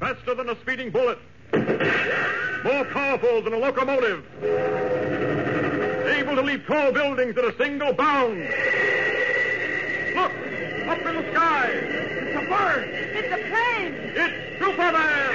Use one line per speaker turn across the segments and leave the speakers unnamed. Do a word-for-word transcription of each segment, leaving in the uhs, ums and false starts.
faster than a speeding bullet, more powerful than a locomotive, able to leap tall buildings at a single bound. Look, up in the sky.
It's a bird. It's a plane.
It's Superman.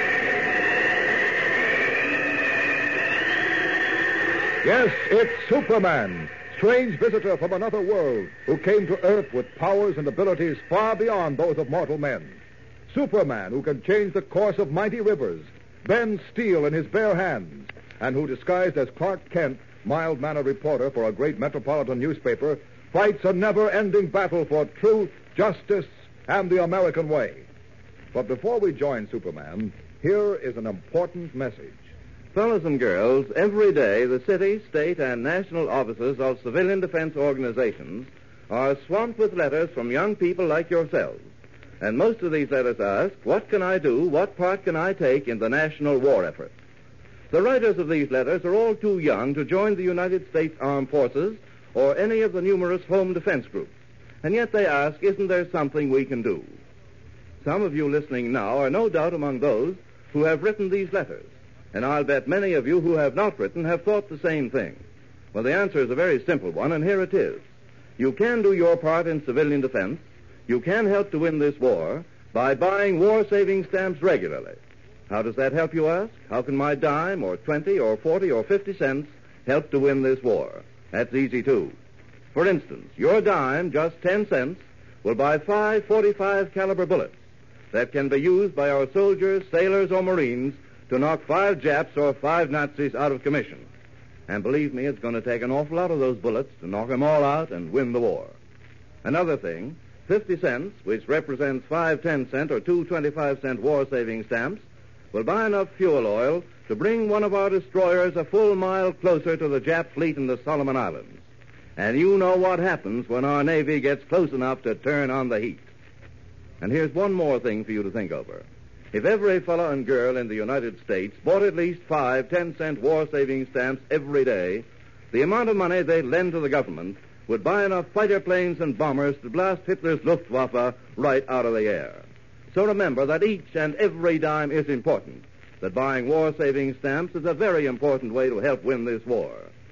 Yes, it's Superman, strange visitor from another world who came to Earth with powers and abilities far beyond those of mortal men. Superman, who can change the course of mighty rivers, bend steel in his bare hands, and who, disguised as Clark Kent, mild-mannered reporter for a great metropolitan newspaper, fights a never-ending battle for truth, justice, and the American way. But before we join Superman, here is an important message.
Fellows and girls, every day the city, state, and national offices of civilian defense organizations are swamped with letters from young people like yourselves. And most of these letters ask, what can I do, what part can I take in the national war effort? The writers of these letters are all too young to join the United States Armed Forces or any of the numerous home defense groups. And yet they ask, isn't there something we can do? Some of you listening now are no doubt among those who have written these letters. And I'll bet many of you who have not written have thought the same thing. Well, the answer is a very simple one, and here it is. You can do your part in civilian defense. You can help to win this war by buying war-saving stamps regularly. How does that help, you ask? How can my dime, or twenty, or forty, or fifty cents help to win this war? That's easy, too. For instance, your dime, just ten cents, will buy five forty-five caliber bullets that can be used by our soldiers, sailors, or Marines to knock five Japs or five Nazis out of commission. And believe me, it's going to take an awful lot of those bullets to knock them all out and win the war. Another thing, fifty cents, which represents five ten-cent or two twenty-five-cent war-saving stamps, will buy enough fuel oil to bring one of our destroyers a full mile closer to the Jap fleet in the Solomon Islands. And you know what happens when our Navy gets close enough to turn on the heat. And here's one more thing for you to think over. If every fellow and girl in the United States bought at least five ten-cent war-saving stamps every day, the amount of money they'd lend to the government would buy enough fighter planes and bombers to blast Hitler's Luftwaffe right out of the air. So remember that each and every dime is important, that buying war-saving stamps is a very important way to help win this war.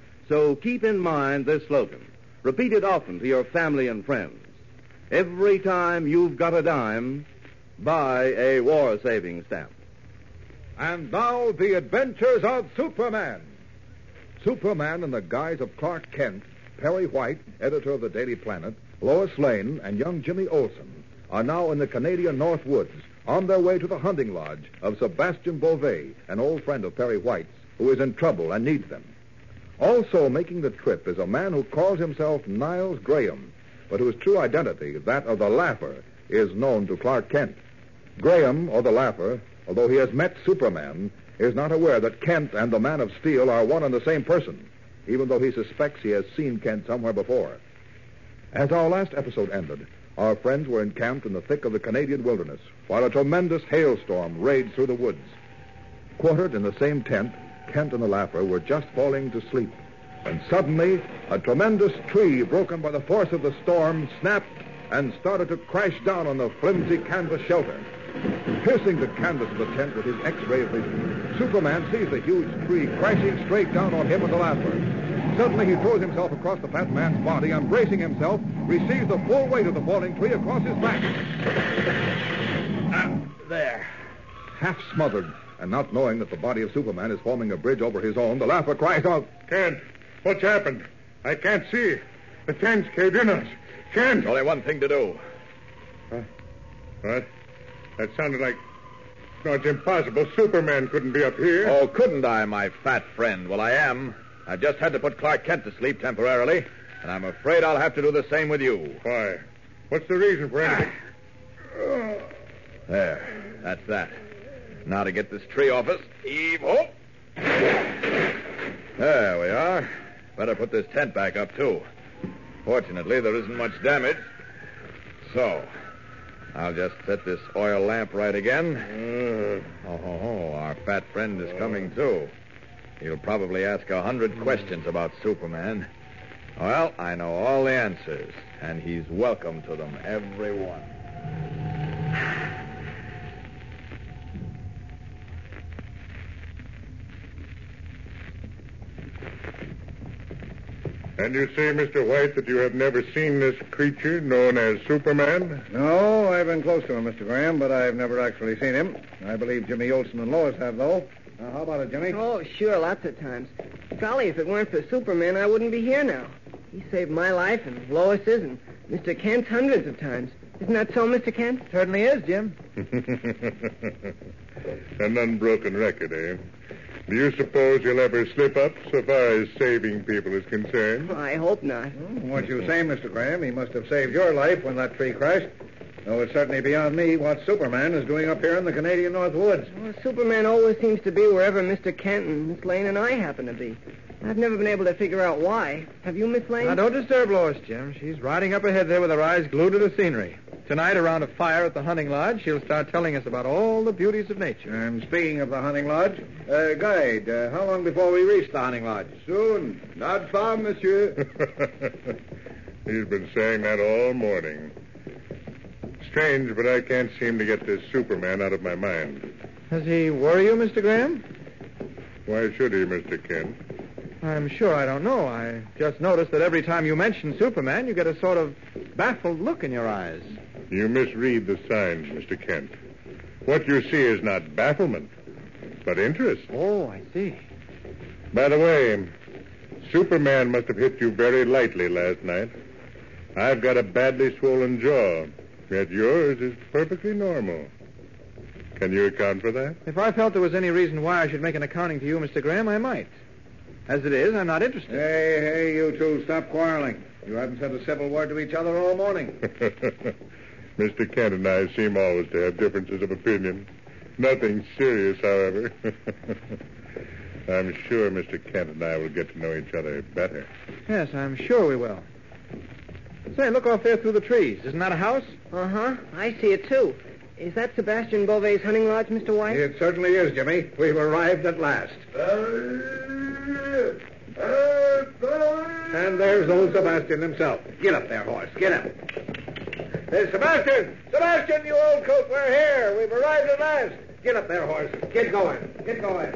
So keep in mind this slogan. Repeat it often to your family and friends. Every time you've got a dime, buy a war-saving stamp.
And now, the adventures of Superman. Superman in the guise of Clark Kent, Perry White, editor of the Daily Planet, Lois Lane, and young Jimmy Olsen are now in the Canadian North Woods on their way to the hunting lodge of Sebastian Beauvais, an old friend of Perry White's, who is in trouble and needs them. Also making the trip is a man who calls himself Niles Graham, but whose true identity, that of the Laugher, is known to Clark Kent. Graham, or the Laugher, although he has met Superman, is not aware that Kent and the Man of Steel are one and the same person, even though he suspects he has seen Kent somewhere before. As our last episode ended, our friends were encamped in the thick of the Canadian wilderness, while a tremendous hailstorm raged through the woods. Quartered in the same tent, Kent and the Laugher were just falling to sleep, when suddenly a tremendous tree, broken by the force of the storm, snapped and started to crash down on the flimsy canvas shelter. Piercing the canvas of the tent with his X-ray vision, Superman sees the huge tree crashing straight down on him and the Laugher. Suddenly he throws himself across the fat man's body and, bracing himself, receives the full weight of the falling tree across his back.
Ah, there.
Half smothered, and not knowing that the body of Superman is forming a bridge over his own, the Laugher cries out,
Kent, what's happened? I can't see. The tent's caved in us. Kent!
There's only one thing to do.
Huh? What? That sounded like... No, it's impossible. Superman couldn't be up here.
Oh, couldn't I, my fat friend? Well, I am. I've just had to put Clark Kent to sleep temporarily, and I'm afraid I'll have to do the same with you.
Why? What's the reason for anything?
There. That's that. Now to get this tree off us. Heave ho! There we are. Better put this tent back up, too. Fortunately, there isn't much damage. So, I'll just set this oil lamp right again. Uh, oh, oh, oh, our fat friend is coming, too. He'll probably ask a hundred questions about Superman. Well, I know all the answers, and he's welcome to them, every one.
And you say, Mister White, that you have never seen this creature known as Superman?
No, I've been close to him, Mister Graham, but I've never actually seen him. I believe Jimmy Olsen and Lois have, though. Now, how about it, Jimmy?
Oh, sure, lots of times. Golly, if it weren't for Superman, I wouldn't be here now. He saved my life and Lois's and Mister Kent's hundreds of times. Isn't that so, Mister Kent?
Certainly is, Jim.
An unbroken record, eh? Do you suppose you'll ever slip up so far as saving people is concerned?
I hope not.
Hmm, what you say, Mister Graham, he must have saved your life when that tree crashed. Though it's certainly beyond me what Superman is doing up here in the Canadian North Woods.
Well, Superman always seems to be wherever Mister Kent and Miss Lane and I happen to be. I've never been able to figure out why. Have you, Miss Lane?
Now, don't disturb Lois, Jim. She's riding up ahead there with her eyes glued to the scenery. Tonight, around a fire at the hunting lodge, she'll start telling us about all the beauties of nature.
And speaking of the hunting lodge, uh, guide, uh, how long before we reach the hunting lodge?
Soon. Not far, monsieur.
He's been saying that all morning. Strange, but I can't seem to get this Superman out of my mind.
Does he worry you, Mister Graham?
Why should he, Mister Kent?
I'm sure I don't know. I just noticed that every time you mention Superman, you get a sort of baffled look in your eyes.
You misread the signs, Mister Kent. What you see is not bafflement, but interest.
Oh, I see.
By the way, Superman must have hit you very lightly last night. I've got a badly swollen jaw, yet yours is perfectly normal. Can you account for that?
If I felt there was any reason why I should make an accounting to you, Mister Graham, I might. As it is, I'm not interested.
Hey, hey, you two, stop quarreling. You haven't said a civil word to each other all morning.
Mister Kent and I seem always to have differences of opinion. Nothing serious, however. I'm sure Mister Kent and I will get to know each other better.
Yes, I'm sure we will. Say, look off there through the trees. Isn't that a house?
Uh-huh. I see it, too. Is that Sebastian Beauvais' hunting lodge, Mister White?
It certainly is, Jimmy. We've arrived at last. And there's old Sebastian himself. Get up there, horse. Get up. Hey, Sebastian! Sebastian, you old coat, we're here. We've arrived at last. Get up there, horse. Get going. Get going.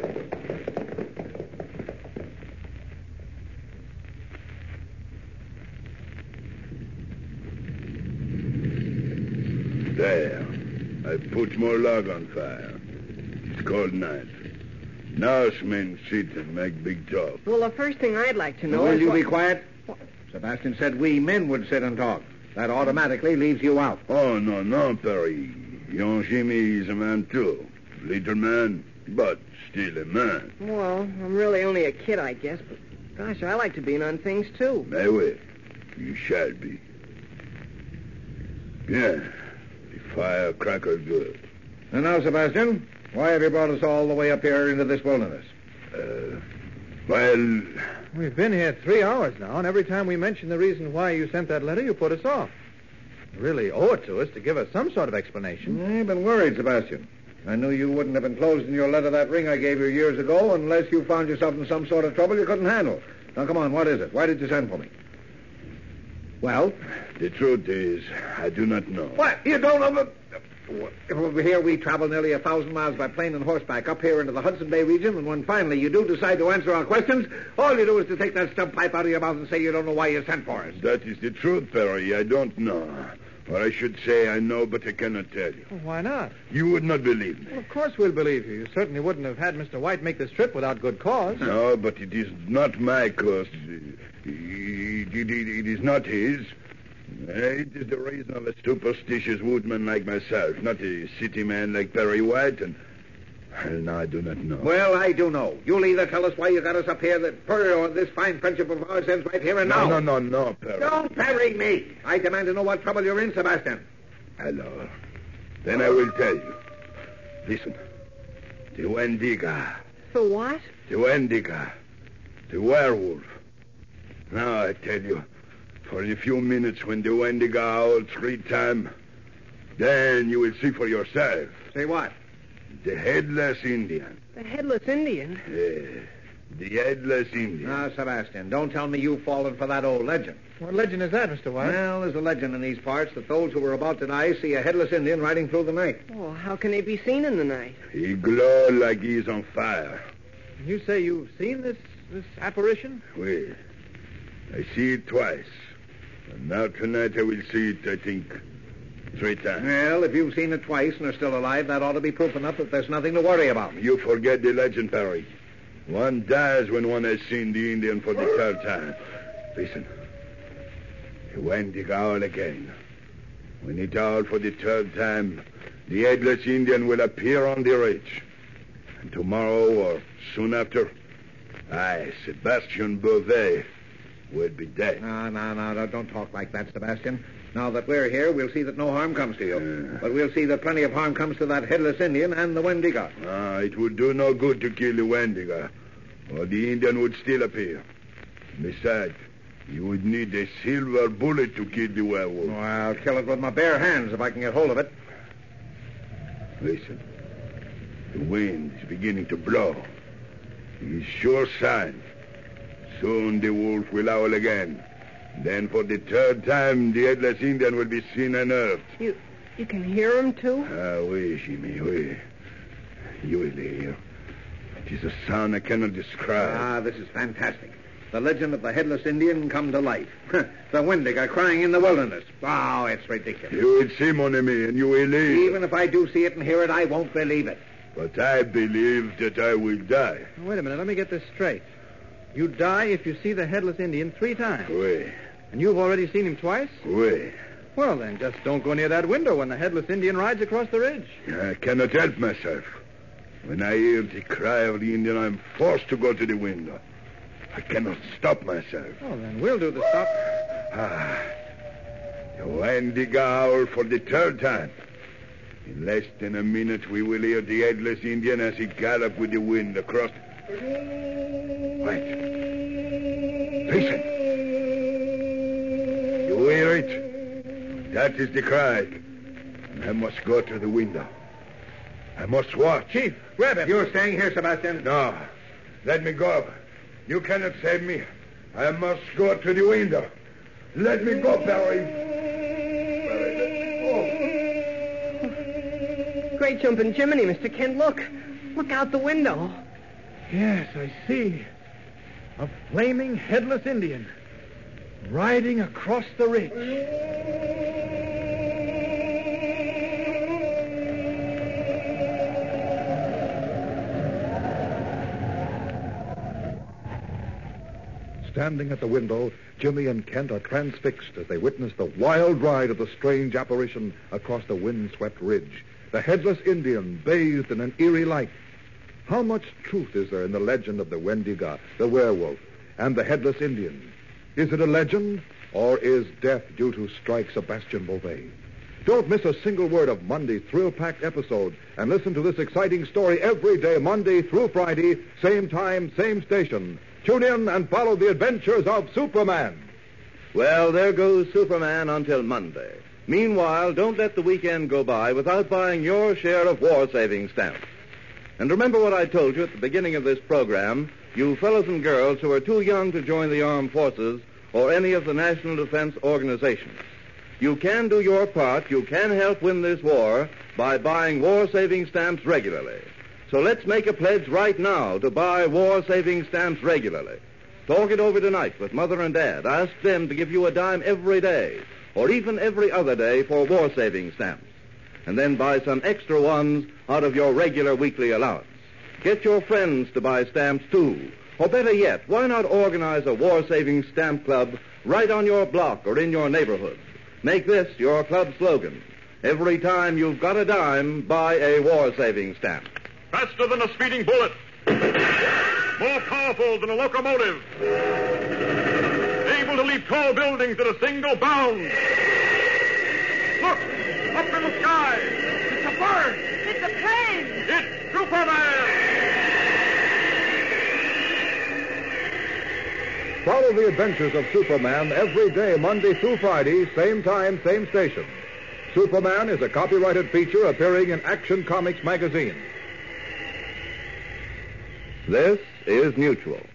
There. I put more log on fire. It's cold night. Now men sit and make big talk.
Well, the first thing I'd like to know
Will
is
you
what...
be quiet? Sebastian said we men would sit and talk. That automatically leaves you out.
Oh, no, no, Perry. Young Jimmy is a man, too. Little man, but still a man.
Well, I'm really only a kid, I guess, but gosh, I like to be in on things, too.
Maybe. You shall be. Yeah. The firecracker good.
And now, Sebastian, why have you brought us all the way up here into this wilderness?
Uh, well...
We've been here three hours now, and every time we mention the reason why you sent that letter, you put us off. You really owe it to us to give us some sort of explanation.
I've been worried, Sebastian. I knew you wouldn't have enclosed in your letter that ring I gave you years ago unless you found yourself in some sort of trouble you couldn't handle. Now, come on, what is it? Why did you send for me? Well?
The truth is, I do not know.
What? You don't know the... If over here we travel nearly a thousand miles by plane and horseback up here into the Hudson Bay region, and when finally you do decide to answer our questions, all you do is to take that stump pipe out of your mouth and say you don't know why you sent for us.
That is the truth, Perry. I don't know. Or I should say I know, but I cannot tell you.
Well, why not?
You would not believe me.
Well, of course we'll believe you. You certainly wouldn't have had Mister White make this trip without good cause.
No, but it is not my cause. It, it, it, it is not his. It is the reason of a superstitious woodman like myself, not a city man like Perry White, and... Well, now I do not know.
Well, I do know. You'll either tell us why you got us up here, that Perry, or this fine friendship of ours ends right here and now.
No, no, no, no, Perry.
Don't parry me. I demand to know what trouble you're in, Sebastian.
Hello. Then I will tell you. Listen. The Wendigo.
The what?
The Wendigo. The werewolf. Now I tell you... For a few minutes when the Wendigo howls three times, then you will see for yourself.
Say what?
The Headless Indian.
The Headless Indian?
Yeah, the Headless Indian.
Now, Sebastian, don't tell me you've fallen for that old legend.
What legend is that, Mister White?
Well, there's a legend in these parts that those who are about to die see a headless Indian riding through the night.
Oh, how can he be seen in the night?
He glows like he's on fire.
You say you've seen this this apparition?
Well, I see it twice. And now tonight I will see it, I think, three times.
Well, if you've seen it twice and are still alive, that ought to be proof enough that there's nothing to worry about.
You forget the legend, Perry. One dies when one has seen the Indian for the third time. Listen. The Wendigo howl again. When it howls for the third time, the headless Indian will appear on the ridge. And tomorrow or soon after, I, Sebastian Beauvais, will be dead.
No, no, no, no, don't talk like that, Sebastian. Now that we're here, we'll see that no harm comes to you.
Uh,
but we'll see that plenty of harm comes to that headless Indian and the Wendigo.
Ah, it would do no good to kill the Wendigo, or the Indian would still appear. Besides, you would need a silver bullet to kill the werewolf.
Oh, I'll kill it with my bare hands if I can get hold of it.
Listen. The wind is beginning to blow. It's sure sign. Soon the wolf will howl again. Then for the third time, the headless Indian will be seen and heard.
You you can hear him, too?
Ah, oui, Jimmy, oui. You will hear. It is a sound I cannot describe.
Ah, this is fantastic. The legend of the headless Indian come to life. The Wendigo crying in the wilderness. Oh, it's ridiculous.
You will see, mon ami, and you will live.
Even if I do see it and hear it, I won't believe it.
But I believe that I will die.
Wait a minute, let me get this straight. You die if you see the headless Indian three times.
Oui.
And you've already seen him twice?
Oui.
Well, then, just don't go near that window when the headless Indian rides across the ridge.
I cannot help myself. When I hear the cry of the Indian, I'm forced to go to the window. I cannot stop myself.
Oh, then we'll do the stop.
Ah. The Wendigo howl for the third time. In less than a minute, we will hear the headless Indian as he gallops with the wind across. Wait. Listen. You hear it? That is the cry. I must go to the window. I must watch.
Chief, grab him. You're staying here, Sebastian.
No. Let me go. You cannot save me. I must go to the window. Let me go, Barry.
Great jumping Jiminy, Mister Kent. Look. Look out the window.
Yes, I see. A flaming headless Indian riding across the ridge.
Standing at the window, Jimmy and Kent are transfixed as they witness the wild ride of the strange apparition across the wind-swept ridge. The headless Indian bathed in an eerie light. How much truth is there in the legend of the Wendigo, the werewolf, and the headless Indian? Is it a legend, or is death due to strike Sebastian Beauvais? Don't miss a single word of Monday's thrill-packed episode, and listen to this exciting story every day, Monday through Friday, same time, same station. Tune in and follow the adventures of Superman.
Well, there goes Superman until Monday. Meanwhile, don't let the weekend go by without buying your share of war-saving stamps. And remember what I told you at the beginning of this program, you fellows and girls who are too young to join the armed forces or any of the national defense organizations. You can do your part. You can help win this war by buying war-saving stamps regularly. So let's make a pledge right now to buy war-saving stamps regularly. Talk it over tonight with Mother and Dad. Ask them to give you a dime every day, or even every other day for war-saving stamps. And then buy some extra ones out of your regular weekly allowance. Get your friends to buy stamps, too. Or better yet, why not organize a war-saving stamp club right on your block or in your neighborhood? Make this your club slogan. Every time you've got a dime, buy a war-saving stamp.
Faster than a speeding bullet. More powerful than a locomotive. Able to leap tall buildings at a single bound. Look! Up in the sky! It's a bird!
It's a plane!
It's Superman!
Follow the adventures of Superman every day, Monday through Friday, same time, same station. Superman is a copyrighted feature appearing in Action Comics magazine.
This is Mutual.